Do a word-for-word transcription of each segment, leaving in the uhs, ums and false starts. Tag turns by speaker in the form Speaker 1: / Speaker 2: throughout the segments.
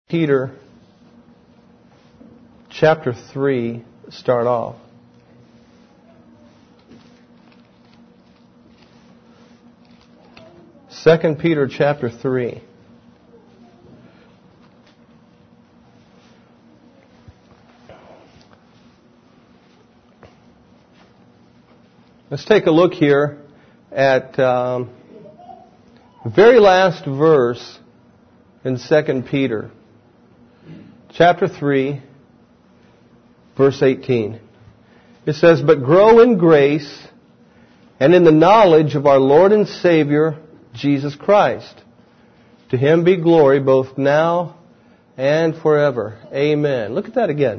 Speaker 1: Peter chapter three start off. Second Peter chapter three. Let's take a look here at um, the very last verse in Second Peter chapter three, verse eighteen. It says, "But grow in grace and in the knowledge of our Lord and Savior, Jesus Christ. To Him be glory both now and forever. Amen." Look at that again.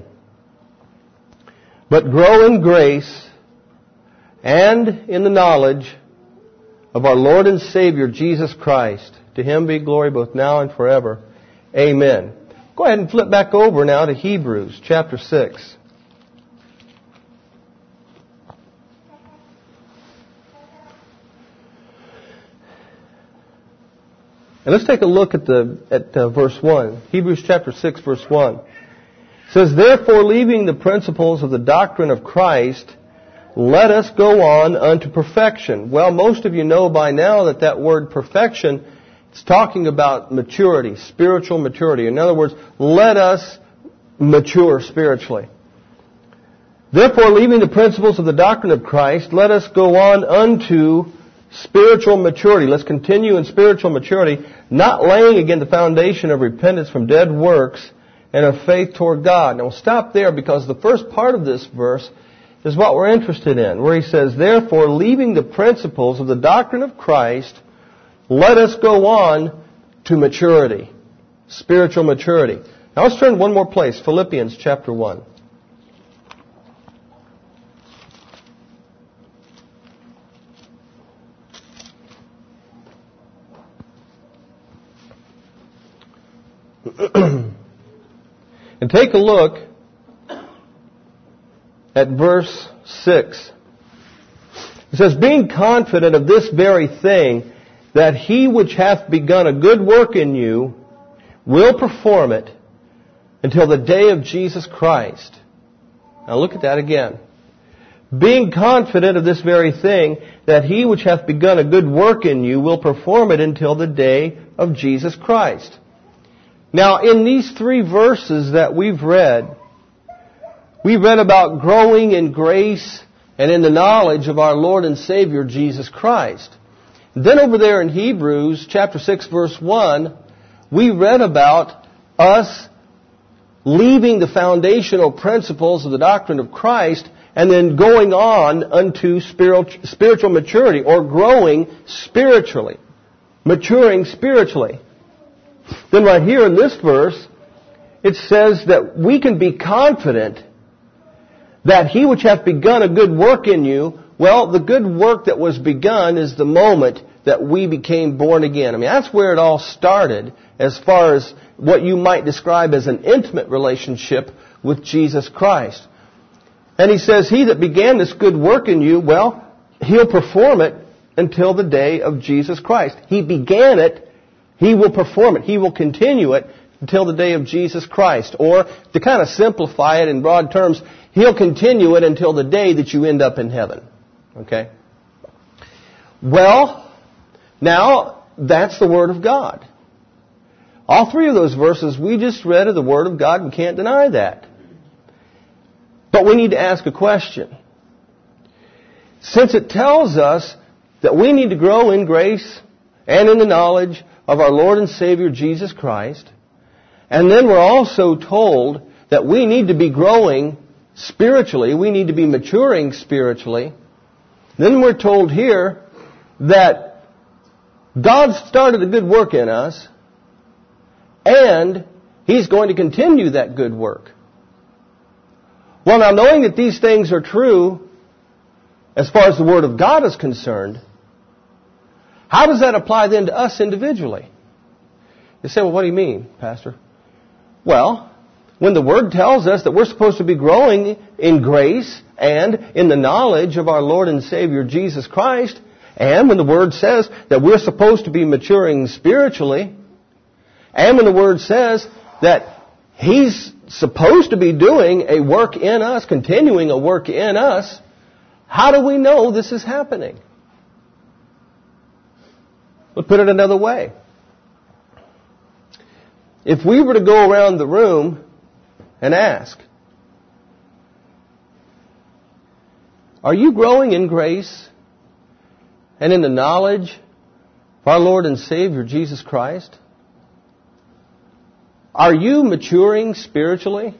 Speaker 1: "But grow in grace and in the knowledge of our Lord and Savior, Jesus Christ. To Him be glory both now and forever. Amen." Go ahead and flip back over now to Hebrews chapter six. And let's take a look at the at uh, verse one. Hebrews chapter six, verse one. It says, "Therefore, leaving the principles of the doctrine of Christ, let us go on unto perfection." Well, most of you know by now that that word perfection, it's talking about maturity, spiritual maturity. In other words, let us mature spiritually. "Therefore, leaving the principles of the doctrine of Christ, let us go on unto spiritual maturity." Let's continue in spiritual maturity, not laying again the foundation of repentance from dead works and of faith toward God. Now, we'll stop there because the first part of this verse is what we're interested in, where he says, "Therefore, leaving the principles of the doctrine of Christ, let us go on to maturity, spiritual maturity." Now let's turn one more place, Philippians chapter one. And take a look at verse six. It says, "Being confident of this very thing, that He which hath begun a good work in you will perform it until the day of Jesus Christ." Now look at that again. "Being confident of this very thing, that He which hath begun a good work in you will perform it until the day of Jesus Christ." Now, in these three verses that we've read, we read about growing in grace and in the knowledge of our Lord and Savior, Jesus Christ. Then over there in Hebrews chapter six, verse one, we read about us leaving the foundational principles of the doctrine of Christ and then going on unto spiritual maturity, or growing spiritually, maturing spiritually. Then right here in this verse, it says that we can be confident that He which hath begun a good work in you, well, the good work that was begun is the moment that we became born again. I mean, that's where it all started as far as what you might describe as an intimate relationship with Jesus Christ. And he says, "He that began this good work in you, well, He'll perform it until the day of Jesus Christ." He began it. He will perform it. He will continue it until the day of Jesus Christ. Or, to kind of simplify it in broad terms, He'll continue it until the day that you end up in heaven. Okay? Well, now, that's the Word of God. All three of those verses we just read are the Word of God. We can't deny that. But we need to ask a question. Since it tells us that we need to grow in grace and in the knowledge of our Lord and Savior, Jesus Christ, and then we're also told that we need to be growing spiritually, we need to be maturing spiritually, then we're told here that God started a good work in us, and He's going to continue that good work. Well, now, knowing that these things are true as far as the Word of God is concerned, how does that apply then to us individually? You say, "Well, what do you mean, Pastor?" Well, when the Word tells us that we're supposed to be growing in grace and in the knowledge of our Lord and Savior, Jesus Christ, and when the Word says that we're supposed to be maturing spiritually, and when the Word says that He's supposed to be doing a work in us, continuing a work in us, how do we know this is happening? We'll put it another way. If we were to go around the room and ask, are you growing in grace and in the knowledge of our Lord and Savior Jesus Christ? Are you maturing spiritually?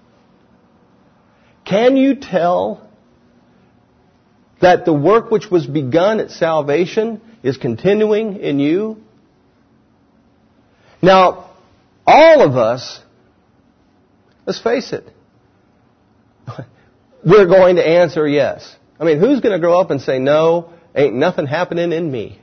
Speaker 1: Can you tell that the work which was begun at salvation is continuing in you? Now, all of us, let's face it, we're going to answer yes. I mean, who's going to grow up and say, no, ain't nothing happening in me?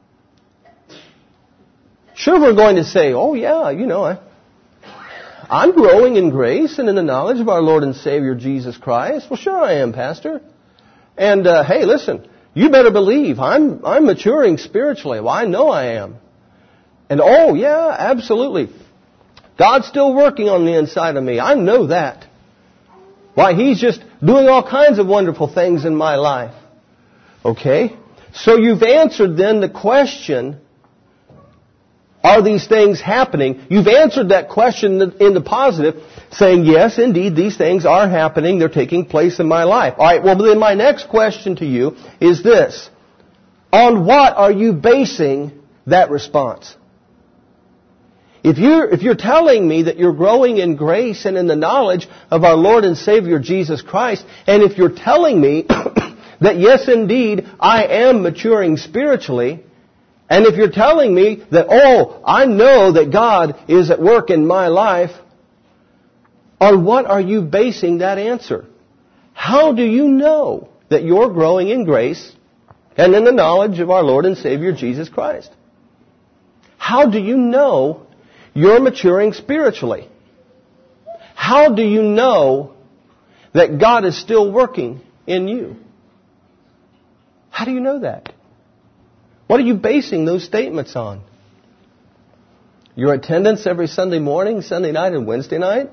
Speaker 1: Sure, we're going to say, oh yeah, you know, I, I'm growing in grace and in the knowledge of our Lord and Savior Jesus Christ. Well, sure I am, Pastor. And uh, hey, listen, you better believe I'm I'm maturing spiritually. Well, I know I am. And oh yeah, absolutely. God's still working on the inside of me. I know that. Why, He's just doing all kinds of wonderful things in my life. Okay? So you've answered then the question, are these things happening? You've answered that question in the positive, saying, yes, indeed, these things are happening. They're taking place in my life. All right, well, then my next question to you is this. On what are you basing that response? If you're, if you're telling me that you're growing in grace and in the knowledge of our Lord and Savior Jesus Christ, and if you're telling me that yes, indeed, I am maturing spiritually, and if you're telling me that, oh, I know that God is at work in my life, on what are you basing that answer? How do you know that you're growing in grace and in the knowledge of our Lord and Savior Jesus Christ? How do you know you're maturing spiritually? How do you know that God is still working in you? How do you know that? What are you basing those statements on? Your attendance every Sunday morning, Sunday night, and Wednesday night?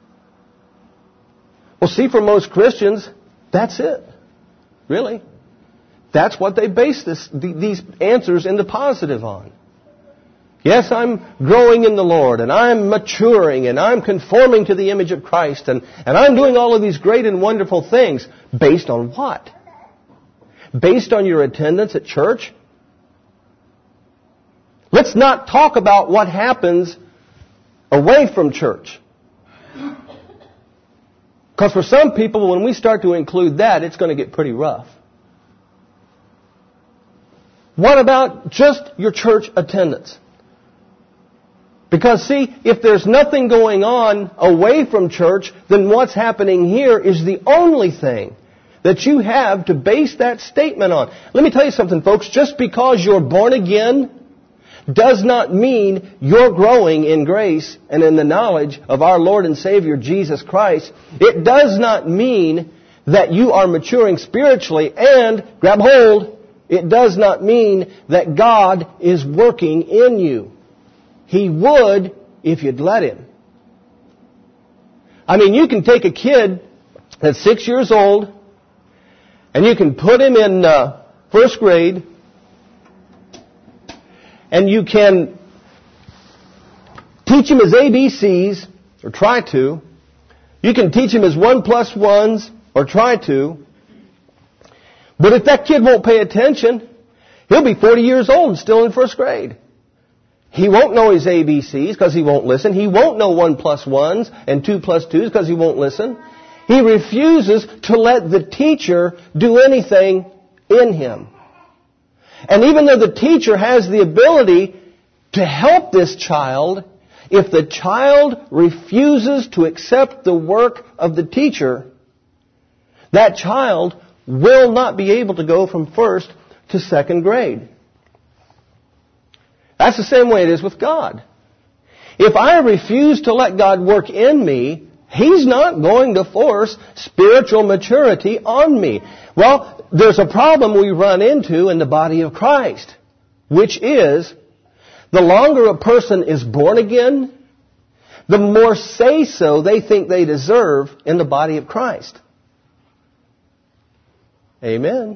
Speaker 1: Well, see, for most Christians, that's it. Really. That's what they base this, these answers in the positive on. Yes, I'm growing in the Lord, and I'm maturing, and I'm conforming to the image of Christ, and, and I'm doing all of these great and wonderful things. Based on what? Based on your attendance at church? Let's not talk about what happens away from church. Because for some people, when we start to include that, it's going to get pretty rough. What about just your church attendance? Because, see, if there's nothing going on away from church, then what's happening here is the only thing that you have to base that statement on. Let me tell you something, folks. Just because you're born again does not mean you're growing in grace and in the knowledge of our Lord and Savior Jesus Christ. It does not mean that you are maturing spiritually, and, grab hold, it does not mean that God is working in you. He would if you'd let Him. I mean, you can take a kid that's six years old and you can put him in uh, first grade, and you can teach him his A B Cs, or try to. You can teach him his one plus ones, or try to. But if that kid won't pay attention, he'll be forty years old and still in first grade. He won't know his A B Cs because he won't listen. He won't know one plus ones and two plus twos because he won't listen. He refuses to let the teacher do anything in him. And even though the teacher has the ability to help this child, if the child refuses to accept the work of the teacher, that child will not be able to go from first to second grade. That's the same way it is with God. If I refuse to let God work in me, He's not going to force spiritual maturity on me. Well, there's a problem we run into in the body of Christ, which is the longer a person is born again, the more say-so they think they deserve in the body of Christ. Amen.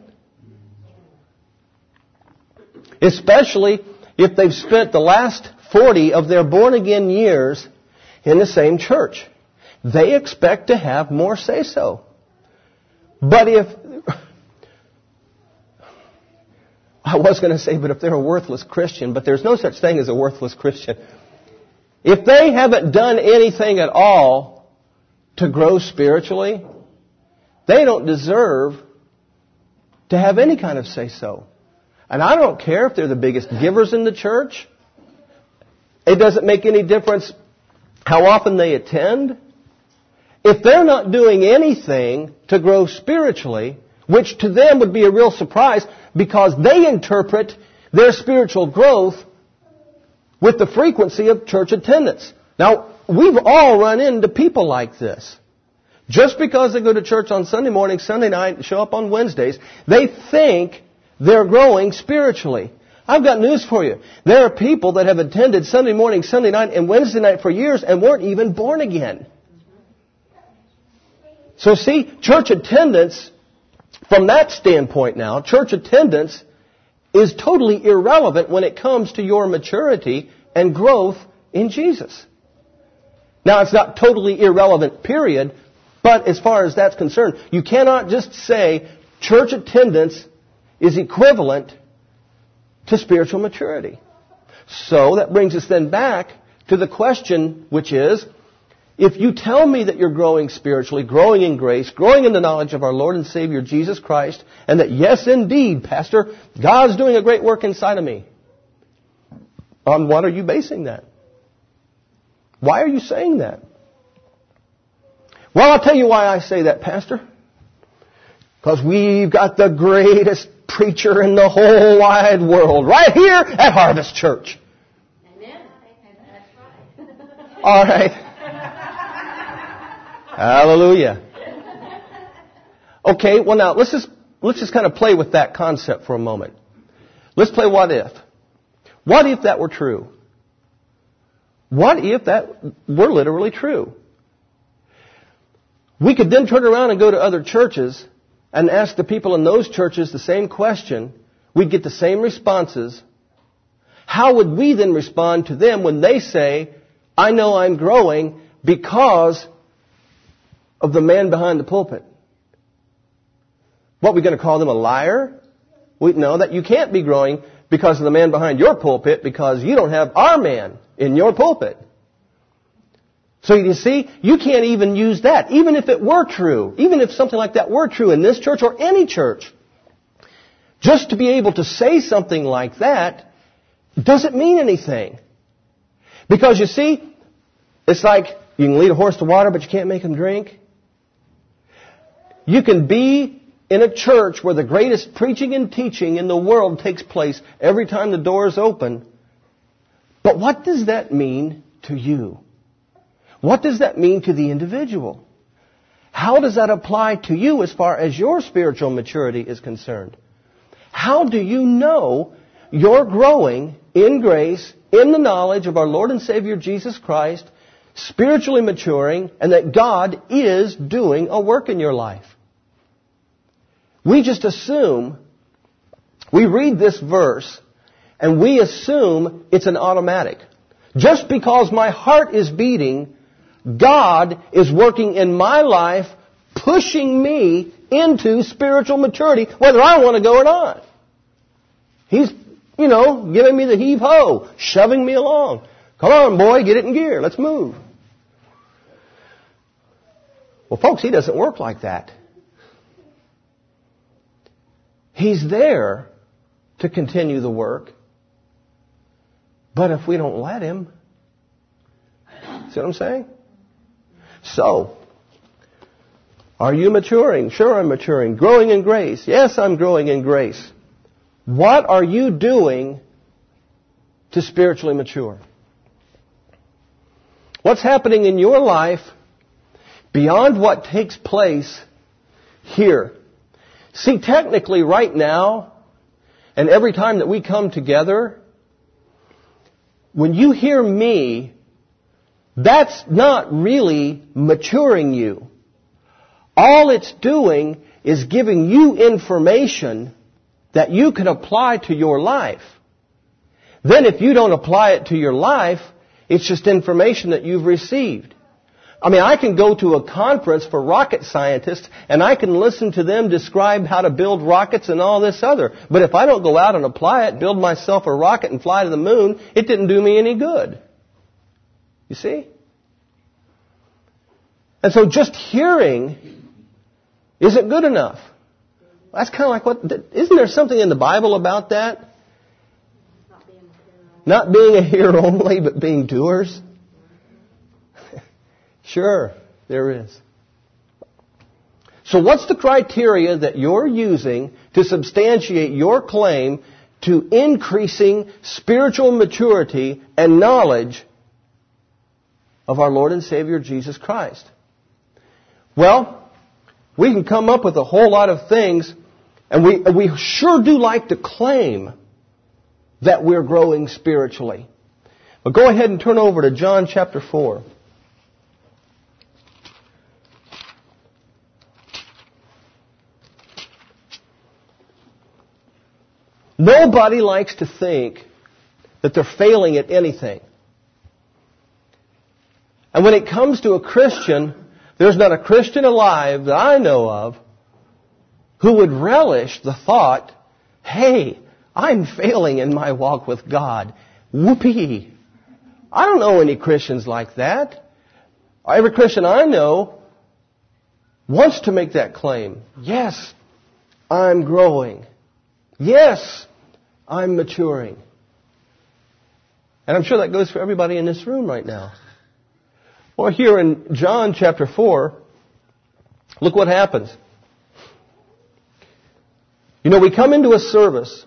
Speaker 1: Especially if they've spent the last forty of their born-again years in the same church. They expect to have more say-so. But if... I was going to say, but if they're a worthless Christian, but there's no such thing as a worthless Christian. If they haven't done anything at all to grow spiritually, they don't deserve to have any kind of say-so. And I don't care if they're the biggest givers in the church. It doesn't make any difference how often they attend. If they're not doing anything to grow spiritually, which to them would be a real surprise because they interpret their spiritual growth with the frequency of church attendance. Now, we've all run into people like this. Just because they go to church on Sunday morning, Sunday night, show up on Wednesdays, they think they're growing spiritually. I've got news for you. There are people that have attended Sunday morning, Sunday night, and Wednesday night for years and weren't even born again. So see, church attendance, from that standpoint now, church attendance is totally irrelevant when it comes to your maturity and growth in Jesus. Now, it's not totally irrelevant, period, but as far as that's concerned, you cannot just say church attendance is equivalent to spiritual maturity. So that brings us then back to the question, which is, if you tell me that you're growing spiritually, growing in grace, growing in the knowledge of our Lord and Savior Jesus Christ, and that yes, indeed, Pastor, God's doing a great work inside of me, on what are you basing that? Why are you saying that? Well, I'll tell you why I say that, Pastor. Because we've got the greatest preacher in the whole wide world right here at Harvest Church.
Speaker 2: Amen. That's right.
Speaker 1: All right. Hallelujah. Okay, well now, let's just, let's just kind of play with that concept for a moment. Let's play what if. What if that were true? What if that were literally true? We could then turn around and go to other churches and ask the people in those churches the same question. We'd get the same responses. How would we then respond to them when they say, I know I'm growing because of the man behind the pulpit? What, are we going to call them a liar? We know that you can't be growing because of the man behind your pulpit because you don't have our man in your pulpit. So you see, you can't even use that, even if it were true, even if something like that were true in this church or any church. Just to be able to say something like that doesn't mean anything. Because you see, it's like you can lead a horse to water, but you can't make him drink. You can be in a church where the greatest preaching and teaching in the world takes place every time the doors open. But what does that mean to you? What does that mean to the individual? How does that apply to you as far as your spiritual maturity is concerned? How do you know you're growing in grace, in the knowledge of our Lord and Savior Jesus Christ, spiritually maturing, and that God is doing a work in your life? We just assume, we read this verse, and we assume it's an automatic. Just because my heart is beating, God is working in my life, pushing me into spiritual maturity, whether I want to go or not. He's, you know, giving me the heave-ho, shoving me along. Come on, boy, get it in gear. Let's move. Well, folks, He doesn't work like that. He's there to continue the work. But if we don't let Him, see what I'm saying? So, are you maturing? Sure, I'm maturing. Growing in grace. Yes, I'm growing in grace. What are you doing to spiritually mature? What's happening in your life beyond what takes place here? See, technically right now, and every time that we come together, when you hear me That's not really maturing you. All it's doing is giving you information that you can apply to your life. Then if you don't apply it to your life, it's just information that you've received. I mean, I can go to a conference for rocket scientists and I can listen to them describe how to build rockets and all this other. But if I don't go out and apply it, build myself a rocket and fly to the moon, it didn't do me any good. You see? And so just hearing isn't good enough. That's kind of like what, isn't there something in the Bible about that? Not being a hearer only, but being doers? Sure, there is. So what's the criteria that you're using to substantiate your claim to increasing spiritual maturity and knowledge of our Lord and Savior Jesus Christ? Well, we can come up with a whole lot of things, and we, we sure do like to claim that we're growing spiritually. But go ahead and turn over to John chapter four. Nobody likes to think that they're failing at anything. And when it comes to a Christian, there's not a Christian alive that I know of who would relish the thought, hey, I'm failing in my walk with God. Whoopee. I don't know any Christians like that. Every Christian I know wants to make that claim. Yes, I'm growing. Yes, I'm maturing. And I'm sure that goes for everybody in this room right now. Well, here in John chapter four, look what happens. You know, we come into a service,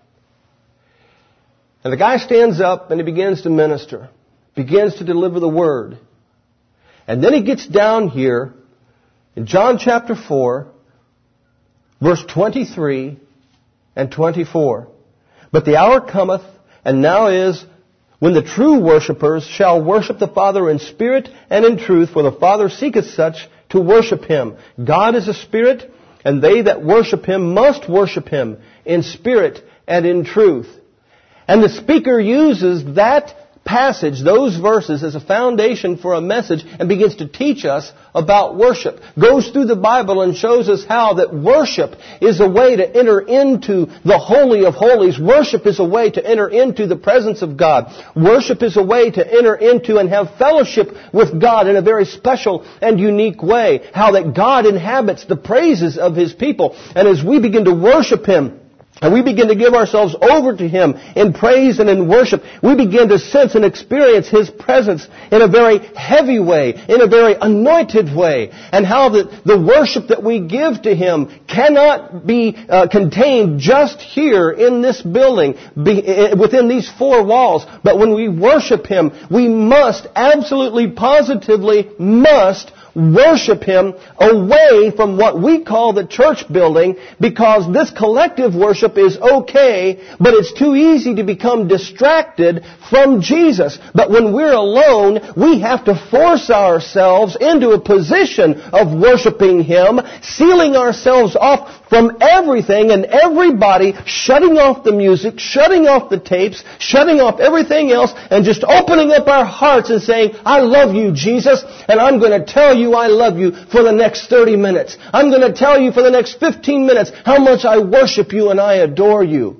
Speaker 1: and the guy stands up and he begins to minister, begins to deliver the word. And then he gets down here in John chapter four, verse twenty-three and twenty-four. But the hour cometh, and now is, when the true worshippers shall worship the Father in spirit and in truth, for the Father seeketh such to worship Him. God is a spirit, and they that worship Him must worship Him in spirit and in truth. And the speaker uses that passage, those verses, as a foundation for a message and begins to teach us about worship. Goes through the Bible and shows us how that worship is a way to enter into the Holy of Holies. Worship is a way to enter into the presence of God. Worship is a way to enter into and have fellowship with God in a very special and unique way. How that God inhabits the praises of His people. And as we begin to worship Him, and we begin to give ourselves over to Him in praise and in worship, we begin to sense and experience His presence in a very heavy way, in a very anointed way. And how the, the worship that we give to Him cannot be uh, contained just here in this building, be, uh, within these four walls. But when we worship Him, we must, absolutely positively must, worship Him away from what we call the church building, because this collective worship is okay, but it's too easy to become distracted from Jesus. But when we're alone, we have to force ourselves into a position of worshiping Him, sealing ourselves off from everything and everybody, shutting off the music, shutting off the tapes, shutting off everything else, and just opening up our hearts and saying, I love you, Jesus, and I'm going to tell you I love you for the next thirty minutes. I'm going to tell you for the next fifteen minutes how much I worship you and I adore you.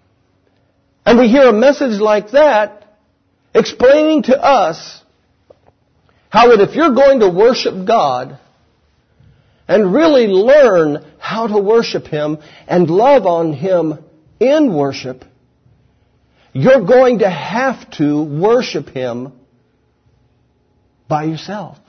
Speaker 1: And we hear a message like that explaining to us how that if you're going to worship God and really learn how to worship Him and love on Him in worship, you're going to have to worship Him by yourself.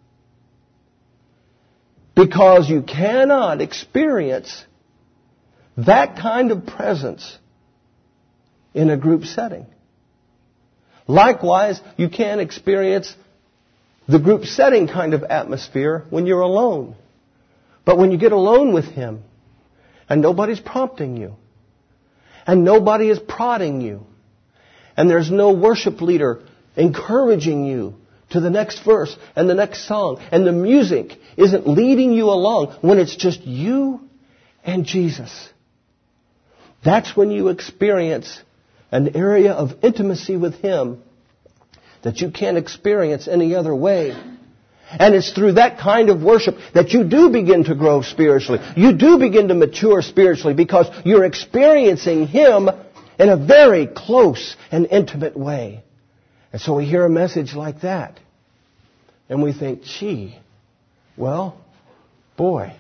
Speaker 1: Because you cannot experience that kind of presence in a group setting. Likewise, you can't experience the group setting kind of atmosphere when you're alone. But when you get alone with Him, and nobody's prompting you, and nobody is prodding you, and there's no worship leader encouraging you to the next verse and the next song, and the music isn't leading you along, when it's just you and Jesus, that's when you experience an area of intimacy with Him that you can't experience any other way. And it's through that kind of worship that you do begin to grow spiritually. You do begin to mature spiritually, because you're experiencing Him in a very close and intimate way. And so we hear a message like that, and we think, gee, well, boy,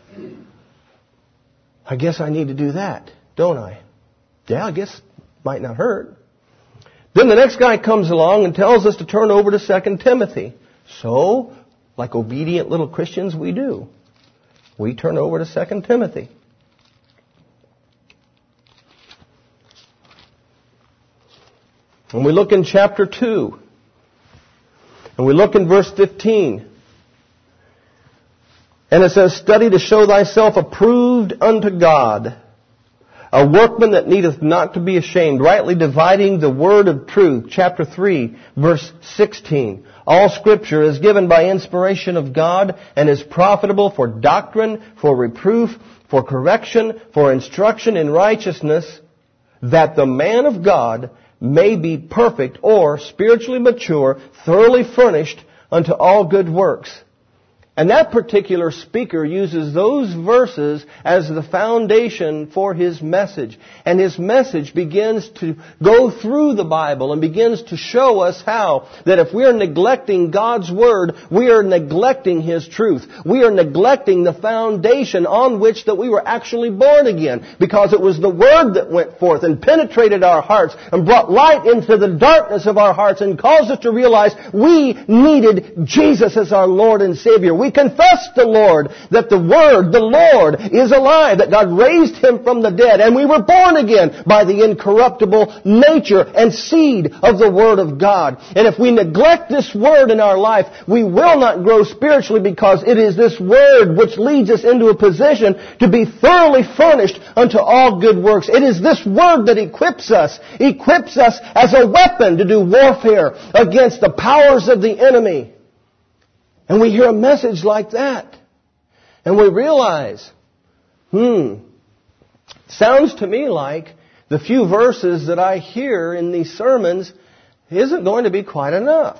Speaker 1: I guess I need to do that, don't I? Yeah, I guess might not hurt. Then the next guy comes along and tells us to turn over to Second Timothy. So, like obedient little Christians, we do. We turn over to Second Timothy. And we look in chapter two. And we look in verse fifteen. And it says, study to show thyself approved unto God, a workman that needeth not to be ashamed, rightly dividing the word of truth. Chapter three, verse sixteen. All Scripture is given by inspiration of God and is profitable for doctrine, for reproof, for correction, for instruction in righteousness, that the man of God may be perfect, or spiritually mature, thoroughly furnished unto all good works. And that particular speaker uses those verses as the foundation for his message. And his message begins to go through the Bible and begins to show us how that if we are neglecting God's Word, we are neglecting His truth. We are neglecting the foundation on which that we were actually born again. Because it was the Word that went forth and penetrated our hearts and brought light into the darkness of our hearts and caused us to realize we needed Jesus as our Lord and Savior. We confess the Lord that the Word, the Lord, is alive, that God raised Him from the dead, and we were born again by the incorruptible nature and seed of the Word of God. And if we neglect this Word in our life, we will not grow spiritually, because it is this Word which leads us into a position to be thoroughly furnished unto all good works. It is this Word that equips us, equips us as a weapon to do warfare against the powers of the enemy. And we hear a message like that. And we realize, hmm, sounds to me like the few verses that I hear in these sermons isn't going to be quite enough.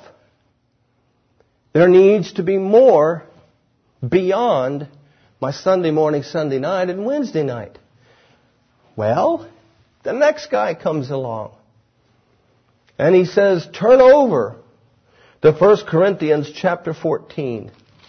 Speaker 1: There needs to be more beyond my Sunday morning, Sunday night, and Wednesday night. Well, the next guy comes along. And he says, turn over to First Corinthians chapter fourteen.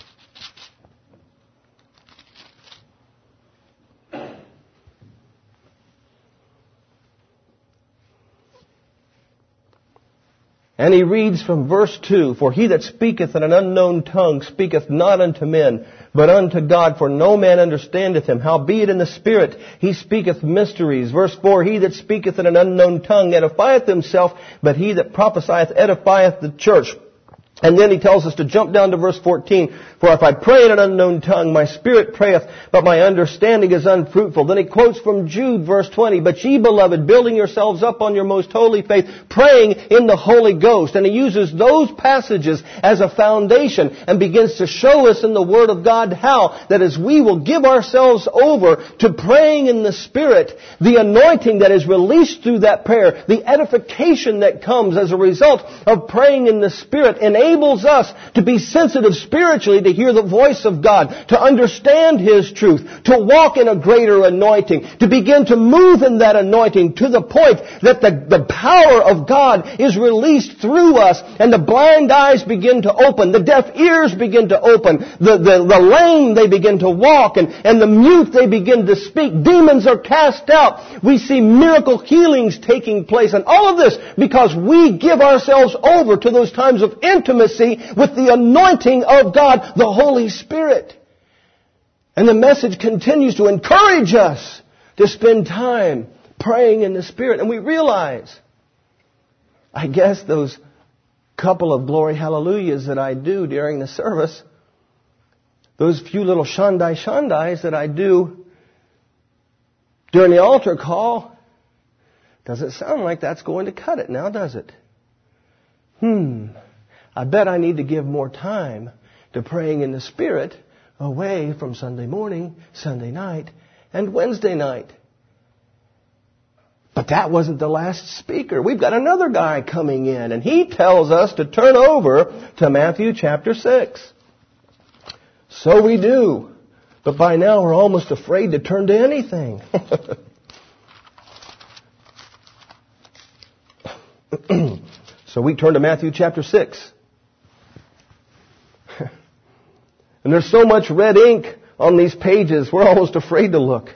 Speaker 1: And he reads from verse two, for he that speaketh in an unknown tongue speaketh not unto men, but unto God, for no man understandeth him. Howbeit in the Spirit he speaketh mysteries. Verse four, he that speaketh in an unknown tongue edifieth himself, but he that prophesieth edifieth the church. And then he tells us to jump down to verse fourteen. For if I pray in an unknown tongue, my spirit prayeth, but my understanding is unfruitful. Then he quotes from Jude, verse twenty. But ye, beloved, building yourselves up on your most holy faith, praying in the Holy Ghost. And he uses those passages as a foundation and begins to show us in the Word of God how that as we will give ourselves over to praying in the Spirit, the anointing that is released through that prayer, the edification that comes as a result of praying in the Spirit, enables us to be sensitive spiritually to hear the voice of God, to understand His truth, to walk in a greater anointing, to begin to move in that anointing to the point that the, the power of God is released through us, and the blind eyes begin to open, the deaf ears begin to open, the, the, the lame they begin to walk, and, and the mute they begin to speak. Demons are cast out. We see miracle healings taking place, and all of this because we give ourselves over to those times of intimacy with the anointing of God, the Holy Spirit. And the message continues to encourage us to spend time praying in the Spirit. And we realize, I guess those couple of glory hallelujahs that I do during the service, those few little shandai shandais that I do during the altar call, doesn't sound like that's going to cut it now, does it? Hmm. I bet I need to give more time to praying in the Spirit away from Sunday morning, Sunday night, and Wednesday night. But that wasn't the last speaker. We've got another guy coming in, and he tells us to turn over to Matthew chapter six. So we do. But by now we're almost afraid to turn to anything. So we turn to Matthew chapter six. And there's so much red ink on these pages, we're almost afraid to look.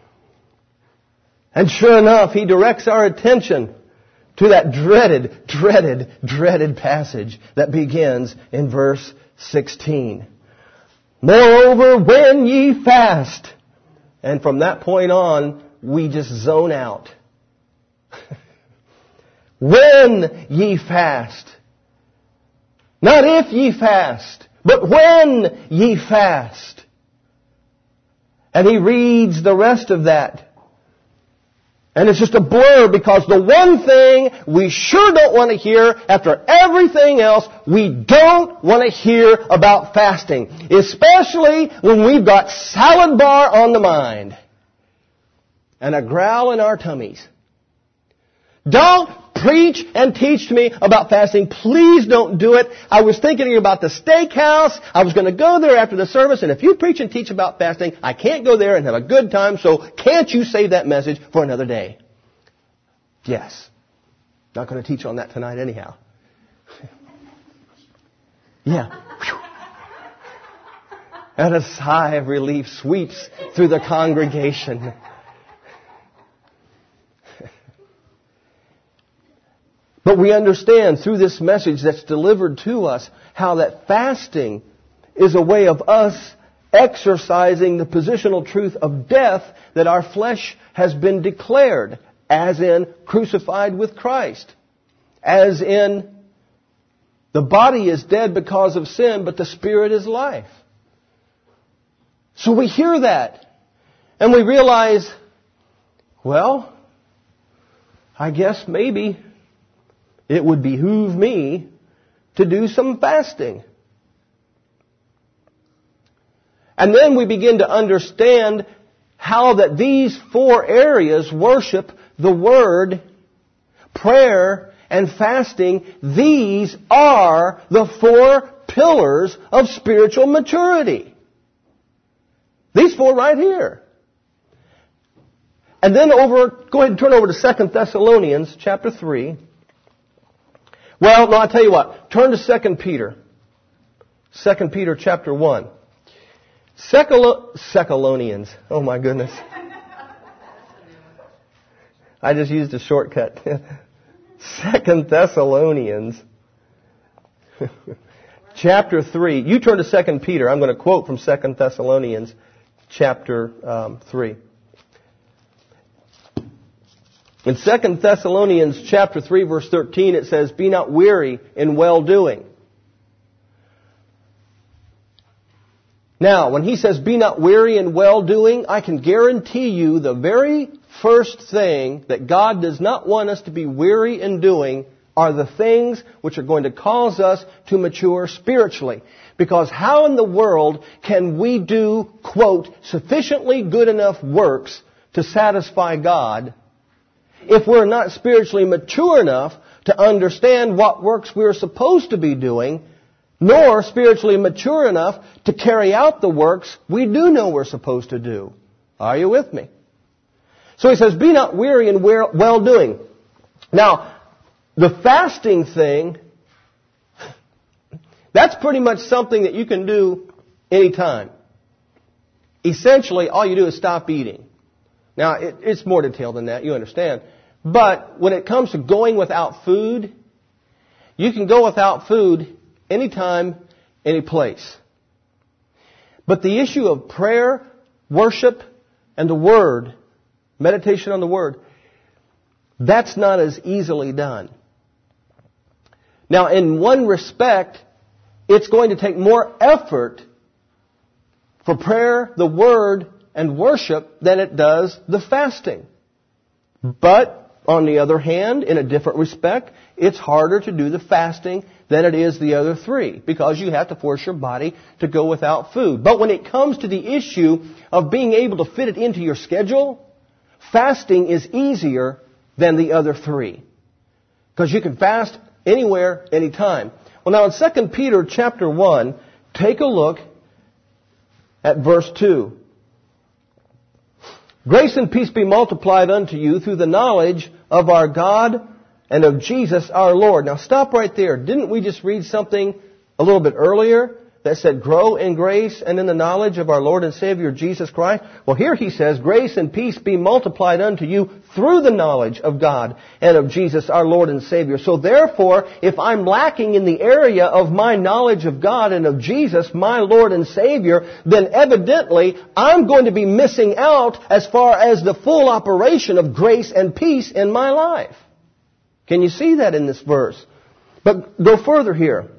Speaker 1: And sure enough, he directs our attention to that dreaded, dreaded, dreaded passage that begins in verse sixteen. Moreover, when ye fast. And from that point on, we just zone out. When ye fast. Not if ye fast, but when ye fast. And he reads the rest of that. And it's just a blur, because the one thing we sure don't want to hear after everything else, we don't want to hear about fasting. Especially when we've got salad bar on the mind. And a growl in our tummies. Don't preach and teach to me about fasting. Please don't do it. I was thinking about the steakhouse. I was going to go there after the service. And if you preach and teach about fasting, I can't go there and have a good time. So can't you save that message for another day? Yes. Not going to teach on that tonight anyhow. Yeah. And a sigh of relief sweeps through the congregation. But we understand through this message that's delivered to us how that fasting is a way of us exercising the positional truth of death that our flesh has been declared, as in crucified with Christ, as in the body is dead because of sin, but the spirit is life. So we hear that and we realize, well, I guess maybe it would behoove me to do some fasting. And then we begin to understand how that these four areas, worship, the Word, prayer, and fasting, these are the four pillars of spiritual maturity. These four right here. And then over, go ahead and turn over to Second Thessalonians chapter three. Well, no, I'll tell you what. Turn to Second Peter. Second Peter chapter one. Secalonians. Oh my goodness. I just used a shortcut. Second Thessalonians. Chapter three. You turn to Second Peter. I'm going to quote from Second Thessalonians chapter um, three. In Second Thessalonians chapter three, verse thirteen, it says, "Be not weary in well-doing." Now, when he says, "Be not weary in well-doing," I can guarantee you the very first thing that God does not want us to be weary in doing are the things which are going to cause us to mature spiritually. Because how in the world can we do, quote, sufficiently good enough works to satisfy God if we're not spiritually mature enough to understand what works we're supposed to be doing, nor spiritually mature enough to carry out the works we do know we're supposed to do? Are you with me? So he says, "Be not weary in well-doing." Now, the fasting thing, that's pretty much something that you can do anytime. Essentially, all you do is stop eating. Now, it, it's more detailed than that, you understand. But when it comes to going without food, you can go without food anytime, any place. But the issue of prayer, worship, and the Word, meditation on the Word, that's not as easily done. Now, in one respect, it's going to take more effort for prayer, the Word, and worship than it does the fasting. But on the other hand, in a different respect, it's harder to do the fasting than it is the other three, because you have to force your body to go without food. But when it comes to the issue of being able to fit it into your schedule, fasting is easier than the other three, because you can fast anywhere, anytime. Well, now in Second Peter chapter one, take a look at verse two. Grace and peace be multiplied unto you through the knowledge of our God and of Jesus our Lord. Now stop right there. Didn't we just read something a little bit earlier that said grow in grace and in the knowledge of our Lord and Savior Jesus Christ? Well, here he says, grace and peace be multiplied unto you through the knowledge of God and of Jesus our Lord and Savior. So therefore, if I'm lacking in the area of my knowledge of God and of Jesus, my Lord and Savior, then evidently I'm going to be missing out as far as the full operation of grace and peace in my life. Can you see that in this verse? But go further here.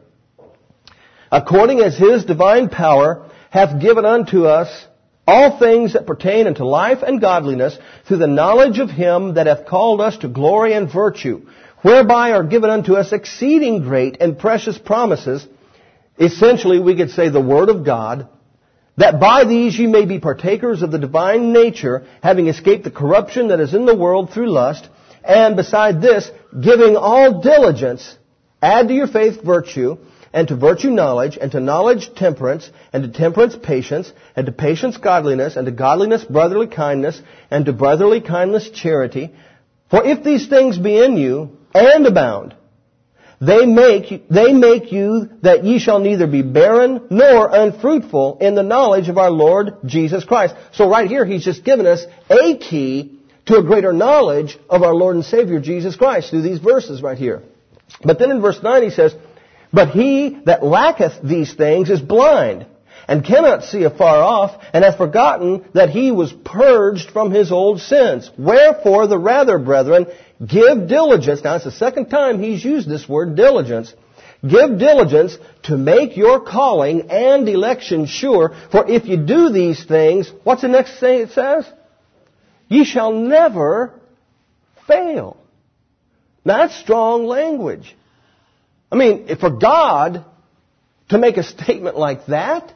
Speaker 1: According as His divine power hath given unto us all things that pertain unto life and godliness through the knowledge of Him that hath called us to glory and virtue, whereby are given unto us exceeding great and precious promises, essentially we could say the Word of God, that by these ye may be partakers of the divine nature, having escaped the corruption that is in the world through lust, and beside this, giving all diligence, add to your faith virtue, and to virtue knowledge, and to knowledge temperance, and to temperance patience, and to patience godliness, and to godliness brotherly kindness, and to brotherly kindness charity. For if these things be in you, and abound, they make, they make you that ye shall neither be barren nor unfruitful in the knowledge of our Lord Jesus Christ. So right here he's just given us a key to a greater knowledge of our Lord and Savior Jesus Christ through these verses right here. But then in verse nine he says, but he that lacketh these things is blind, and cannot see afar off, and hath forgotten that he was purged from his old sins. Wherefore the rather, brethren, give diligence. Now it's the second time he's used this word diligence. Give diligence to make your calling and election sure. For if you do these things, what's the next thing it says? Ye shall never fail. Now that's strong language. I mean, for God to make a statement like that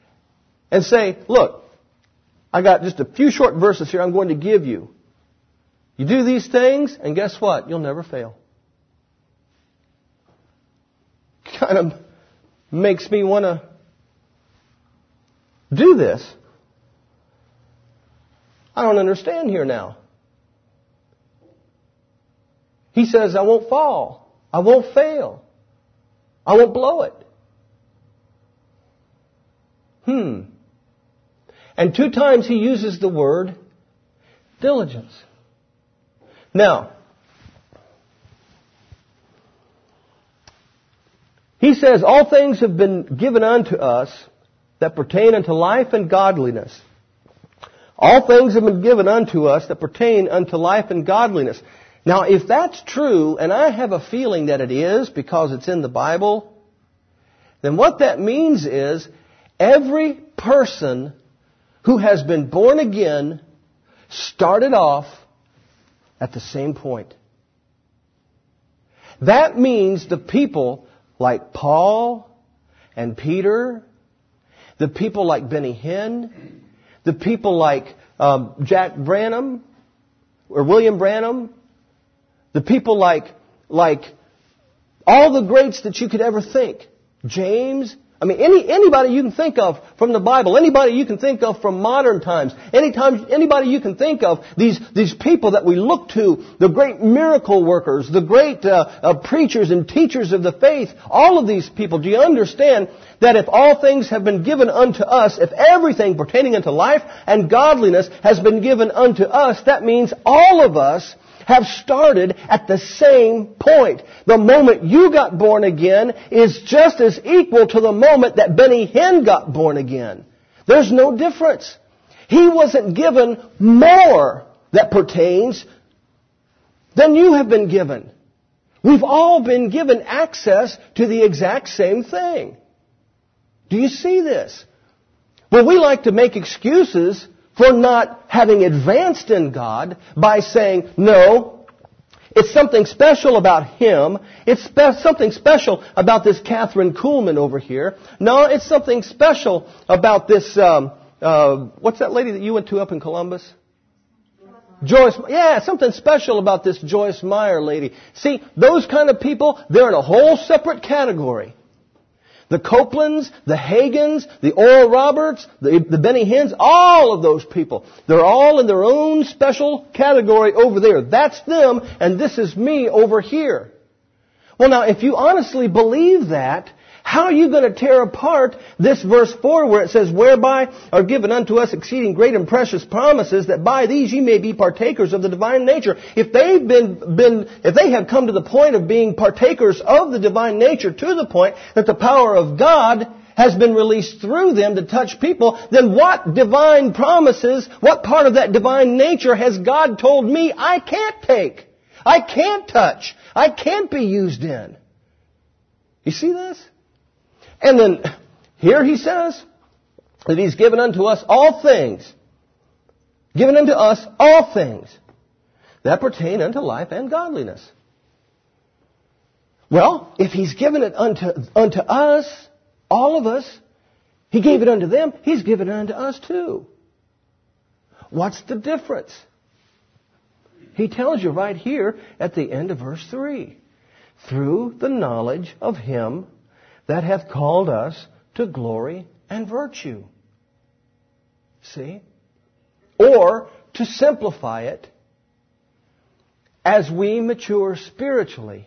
Speaker 1: and say, look, I got just a few short verses here I'm going to give you. You do these things, and guess what? You'll never fail. Kind of makes me want to do this. I don't understand here now. He says, I won't fall. I won't fail. I won't blow it. Hmm. And two times he uses the word diligence. Now, he says, all things have been given unto us that pertain unto life and godliness. All things have been given unto us that pertain unto life and godliness. Now, if that's true, and I have a feeling that it is because it's in the Bible, then what that means is every person who has been born again started off at the same point. That means the people like Paul and Peter, the people like Benny Hinn, the people like um, Jack Branham or William Branham, the people like, like all the greats that you could ever think. James, I mean, any, anybody you can think of from the Bible, anybody you can think of from modern times, anytime, anybody you can think of, these, these people that we look to, the great miracle workers, the great uh, uh, preachers and teachers of the faith, all of these people, do you understand that if all things have been given unto us, if everything pertaining unto life and godliness has been given unto us, that means all of us have started at the same point. The moment you got born again is just as equal to the moment that Benny Hinn got born again. There's no difference. He wasn't given more that pertains than you have been given. We've all been given access to the exact same thing. Do you see this? Well, we like to make excuses for not having advanced in God by saying, no, It's something special about him. It's spe- something special about this Catherine Kuhlman over here. No, it's something special about this, um, uh, what's that lady that you went to up in Columbus? Joyce, yeah, something special about this Joyce Meyer lady. See, those kind of people, they're in a whole separate category. The Copelands, the Hagins, the Oral Roberts, the, the Benny Hinns, all of those people. They're all in their own special category over there. That's them, and this is me over here. Well, now, if you honestly believe that, how are you going to tear apart this verse four where it says, whereby are given unto us exceeding great and precious promises, that by these ye may be partakers of the divine nature? If they've been, been, if they have come to the point of being partakers of the divine nature to the point that the power of God has been released through them to touch people, then what divine promises, what part of that divine nature has God told me I can't take? I can't touch. I can't be used in. You see this? And then here he says that he's given unto us all things. Given unto us all things that pertain unto life and godliness. Well, if he's given it unto, unto us, all of us, he gave it unto them, he's given it unto us too. What's the difference? He tells you right here at the end of verse three. Through the knowledge of him that hath called us to glory and virtue. See? Or, to simplify it, as we mature spiritually,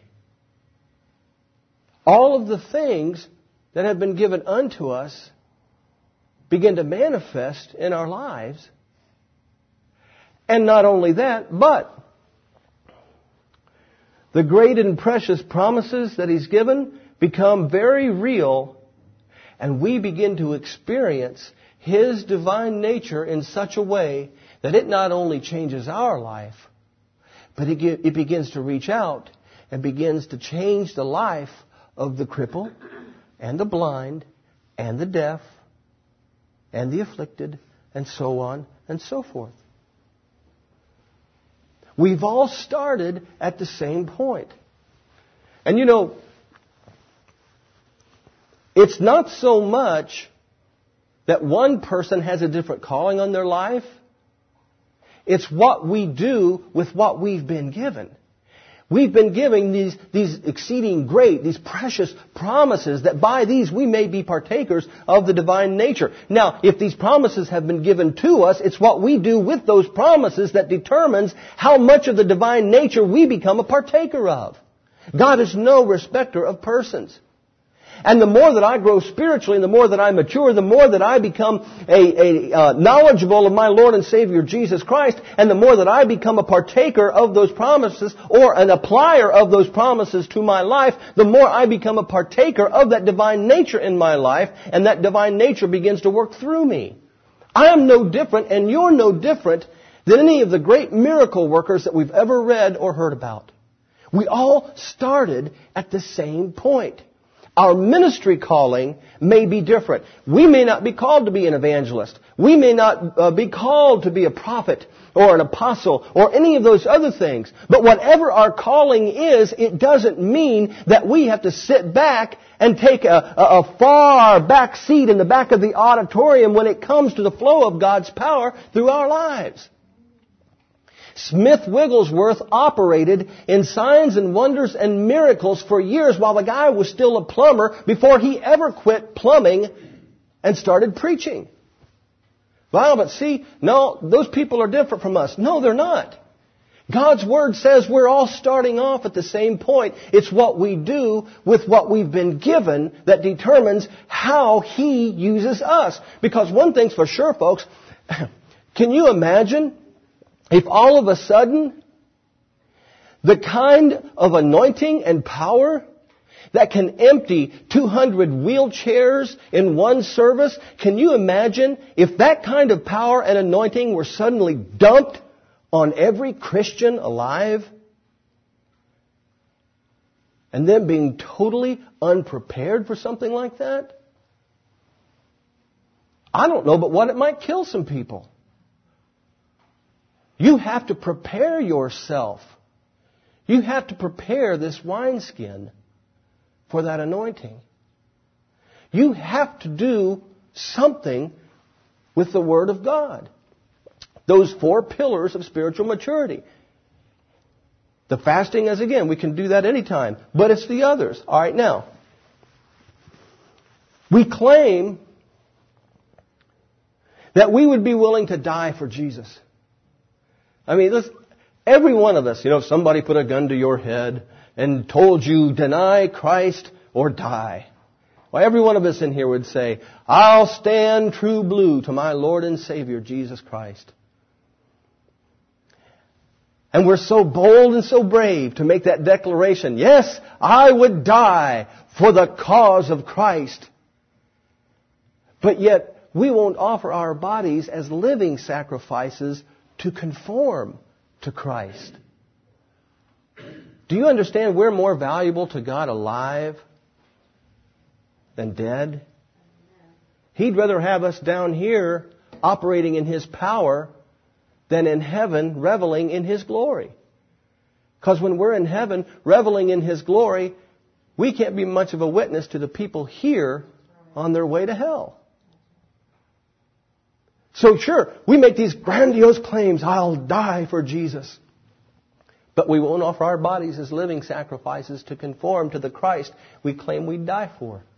Speaker 1: all of the things that have been given unto us begin to manifest in our lives. And not only that, but the great and precious promises that he's given become very real, and we begin to experience his divine nature in such a way that it not only changes our life, but it, get, it begins to reach out and begins to change the life of the cripple and the blind and the deaf and the afflicted and so on and so forth. We've all started at the same point. And you know, it's not so much that one person has a different calling on their life. It's what we do with what we've been given. We've been given these, these exceeding great, these precious promises that by these we may be partakers of the divine nature. Now, if these promises have been given to us, it's what we do with those promises that determines how much of the divine nature we become a partaker of. God is no respecter of persons. And the more that I grow spiritually and the more that I mature, the more that I become a, a uh, knowledgeable of my Lord and Savior Jesus Christ, and the more that I become a partaker of those promises or an applier of those promises to my life, the more I become a partaker of that divine nature in my life, and that divine nature begins to work through me. I am no different, and you're no different than any of the great miracle workers that we've ever read or heard about. We all started at the same point. Our ministry calling may be different. We may not be called to be an evangelist. We may not uh, be called to be a prophet or an apostle or any of those other things. But whatever our calling is, it doesn't mean that we have to sit back and take a, a, a far back seat in the back of the auditorium when it comes to the flow of God's power through our lives. Smith Wigglesworth operated in signs and wonders and miracles for years while the guy was still a plumber before he ever quit plumbing and started preaching. Well, but see, no, those people are different from us. No, they're not. God's Word says we're all starting off at the same point. It's what we do with what we've been given that determines how He uses us. Because one thing's for sure, folks, can you imagine if all of a sudden, the kind of anointing and power that can empty two hundred wheelchairs in one service, can you imagine if that kind of power and anointing were suddenly dumped on every Christian alive? And then being totally unprepared for something like that? I don't know, but what it might kill some people. You have to prepare yourself. You have to prepare this wineskin for that anointing. You have to do something with the Word of God. Those four pillars of spiritual maturity. The fasting is, again, we can do that anytime. But it's the others. All right, now. We claim that we would be willing to die for Jesus. I mean, let's, every one of us, you know, if somebody put a gun to your head and told you, deny Christ or die. Well, every one of us in here would say, I'll stand true blue to my Lord and Savior, Jesus Christ. And we're so bold and so brave to make that declaration. Yes, I would die for the cause of Christ. But yet, we won't offer our bodies as living sacrifices to conform to Christ. Do you understand we're more valuable to God alive than dead? He'd rather have us down here operating in His power than in heaven reveling in His glory. Because when we're in heaven reveling in His glory, we can't be much of a witness to the people here on their way to hell. So sure, we make these grandiose claims, I'll die for Jesus. But we won't offer our bodies as living sacrifices to conform to the Christ we claim we die for.